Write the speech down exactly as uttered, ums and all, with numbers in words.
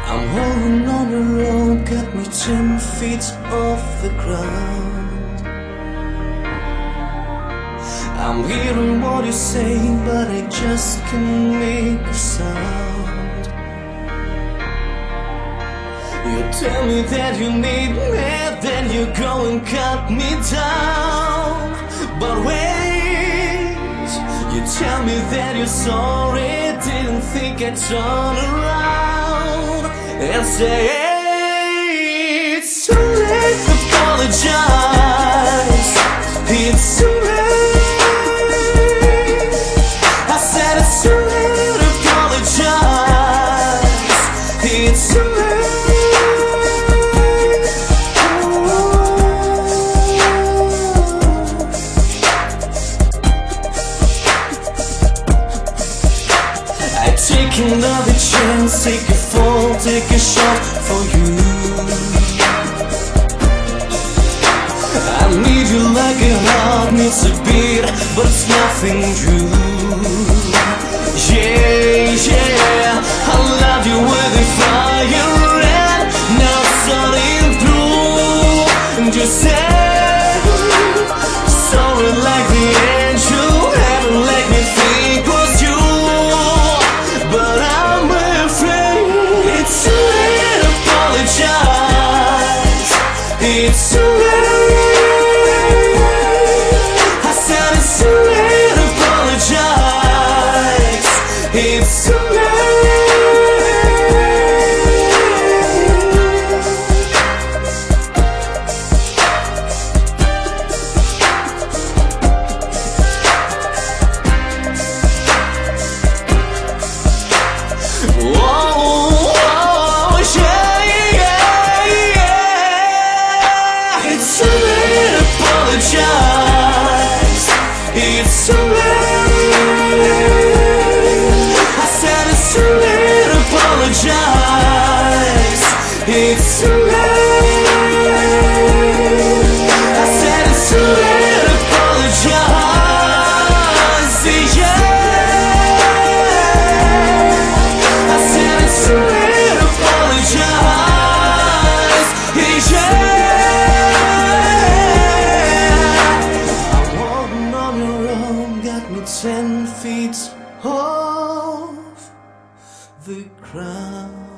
I'm holding on the road, got me ten feet off the ground. I'm hearing what you say, but I just can't make a sound. You tell me that you need me, then you go and cut me down. But wait, you tell me that you're sorry, didn't think I'd turn around and say, hey, it's too late to apologize. It's too late. I said it's too late to apologize. It's too late. Take another chance, take a fall, take a shot for you. I need you like a heart needs a beat, but it's nothing true. Yeah, yeah, I love you with a fire red, now starting blue. And you say, sorry like the angel, heaven let me think was you. But I'm afraid it's too late to apologize. It's too late. I said it's too late to apologize. It's too late. It's too late. I said it's too late to apologize. It's too late. I said it's too late to apologize. Yeah. I said it's too late to apologize. Yeah. Ten feet off the ground.